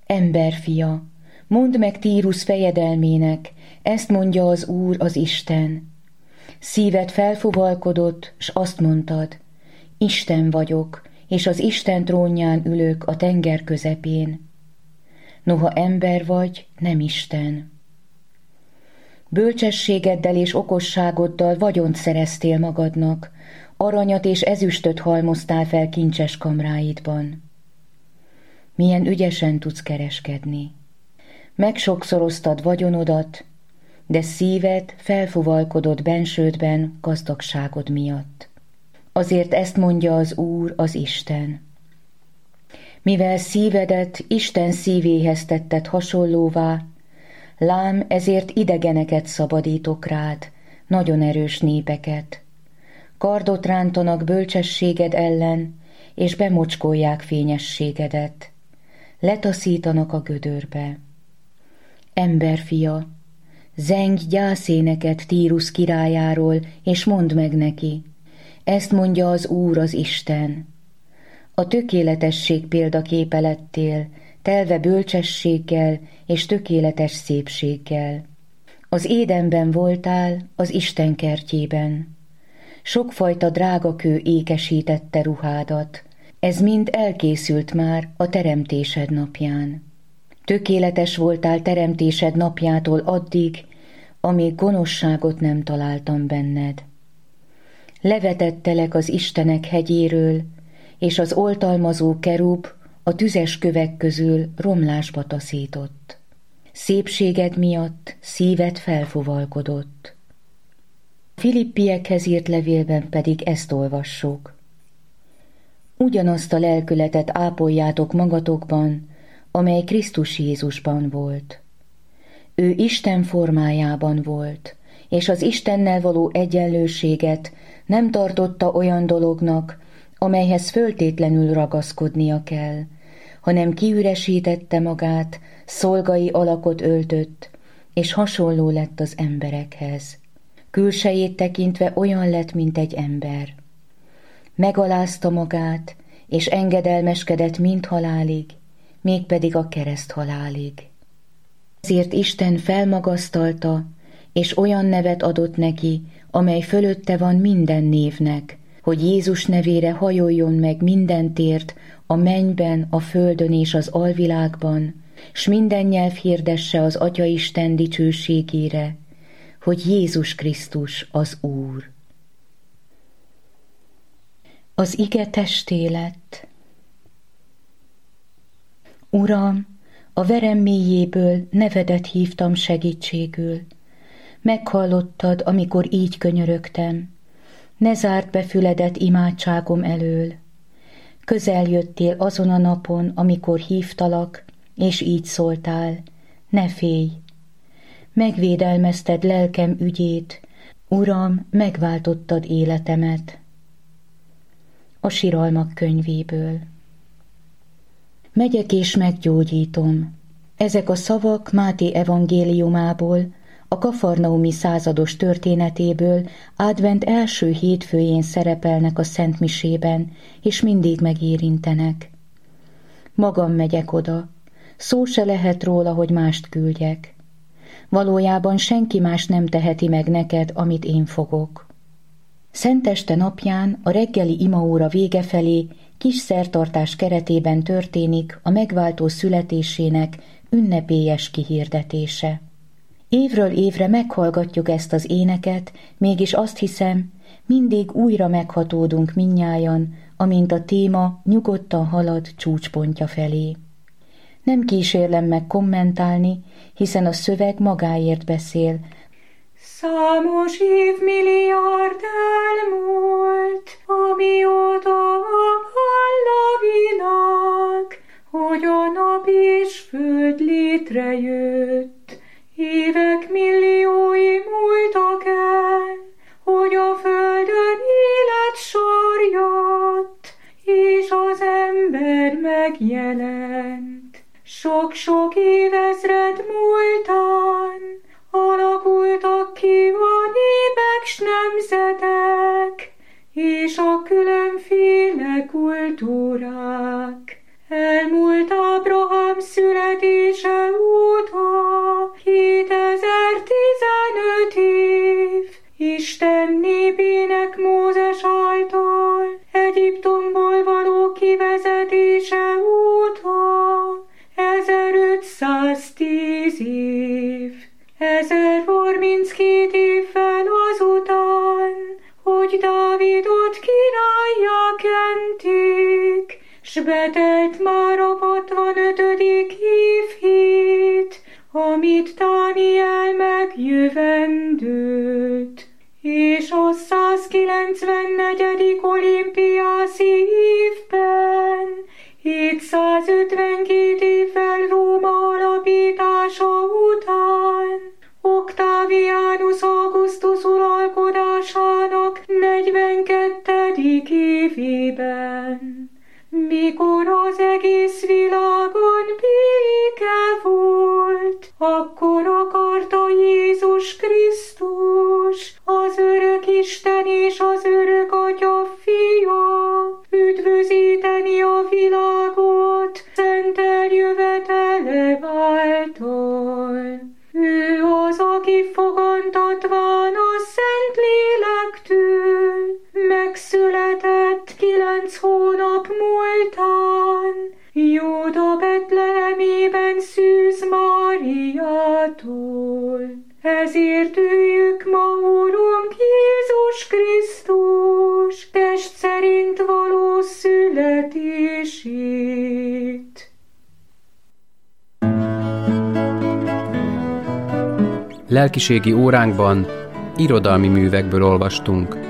Emberfia, mondd meg Tírus fejedelmének, ezt mondja az Úr, az Isten. Szíved felfuvalkodott, s azt mondtad, Isten vagyok, és az Isten trónján ülök a tenger közepén. Noha ember vagy, nem Isten. Bölcsességeddel és okosságoddal vagyont szereztél magadnak, aranyat és ezüstöt halmoztál fel kincses kamráidban. Milyen ügyesen tudsz kereskedni. Megsokszoroztad vagyonodat, de szíved felfuvalkodott bensődben gazdagságod miatt. Azért ezt mondja az Úr, az Isten. Mivel szívedet Isten szívéhez tetted hasonlóvá, lám ezért idegeneket szabadítok rád, nagyon erős népeket. Kardot rántanak bölcsességed ellen, és bemocskolják fényességedet. Letaszítanak a gödörbe. Emberfia, zengj gyászéneket Tírus királyáról, és mondd meg neki, ezt mondja az Úr, az Isten. A tökéletesség példaképe lettél, telve bölcsességgel és tökéletes szépséggel. Az Édenben voltál, az Isten kertjében. Sokfajta drágakő ékesítette ruhádat, ez mind elkészült már a teremtésed napján. Tökéletes voltál teremtésed napjától addig, amíg gonoszságot nem találtam benned. Levetettelek az Istenek hegyéről, és az oltalmazó kerub a tüzes kövek közül romlásba taszított. Szépséged miatt szíved felfuvalkodott. Filippiekhez írt levélben pedig ezt olvassuk. Ugyanazt a lelkületet ápoljátok magatokban, amely Krisztus Jézusban volt. Ő Isten formájában volt, és az Istennel való egyenlőséget nem tartotta olyan dolognak, amelyhez föltétlenül ragaszkodnia kell, hanem kiüresítette magát, szolgai alakot öltött, és hasonló lett az emberekhez. Külsejét tekintve olyan lett, mint egy ember. Megalázta magát, és engedelmeskedett mind halálig, mégpedig a kereszt halálig. Ezért Isten felmagasztalta, és olyan nevet adott neki, amely fölötte van minden névnek, hogy Jézus nevére hajoljon meg minden tért a mennyben, a földön és az alvilágban, s minden nyelv hirdesse az Atyaisten dicsőségére, hogy Jézus Krisztus az Úr. Az ige testé lett. Uram, a verem mélyéből nevedet hívtam segítségül. Meghallottad, amikor így könyörögtem. Ne zárd be füledet imádságom elől. Közel jöttél azon a napon, amikor hívtalak, és így szóltál, ne félj. Megvédelmezted lelkem ügyét, Uram, megváltottad életemet. A siralmak könyvéből. Megyek és meggyógyítom. Ezek a szavak Máté evangéliumából, a kafarnaumi százados történetéből advent első hétfőjén szerepelnek a szentmisében, és mindig megérintenek. Magam megyek oda, szó se lehet róla, hogy mást küldjek. Valójában senki más nem teheti meg neked, amit én fogok. Szenteste napján a reggeli imaóra vége felé kis szertartás keretében történik a megváltó születésének ünnepélyes kihirdetése. Évről évre meghallgatjuk ezt az éneket, mégis azt hiszem, mindig újra meghatódunk mindnyájan, amint a téma nyugodtan halad csúcspontja felé. Nem kísérlem meg kommentálni, hiszen a szöveg magáért beszél. Számos évmilliárd elmúlt, amióta áll a világ, hogy a nap és föld létrejött. Évek milliói múltak el, hogy a földön élet sor jött, és az ember megjelent. Sok-sok évezred múltán alakultak ki a népek s nemzetek, és a különféle kultúrák. Elmúlt Ábrahám születése óta 2015 év. Isten népének Mózes által Egyiptomból való kivezetése óta 1510 év. 1032 évvel azután, hogy Dávidot királlyá kenték, s betelt már a 65. évhét, amit Dániel megjövendőlt, és a 194. olimpiászi évben, 752 évvel Róma alapítása után, Octavianus Augustus uralkodásának 42. évében, mikor az egész világon béke volt, akkor akarta Jézus Krisztus, az örök Isten és az örök Atya fia, üdvözíteni a világot szent eljövetele által. Ő az, aki fogantatván a Szent Lélektől megszületett 9 hónap múltán, Júda Betlehemében Szűz Máriától. Ezért üljük ma, Urunk Jézus Krisztus test szerint való születését. Lelkiségi óránkban irodalmi művekből olvastunk.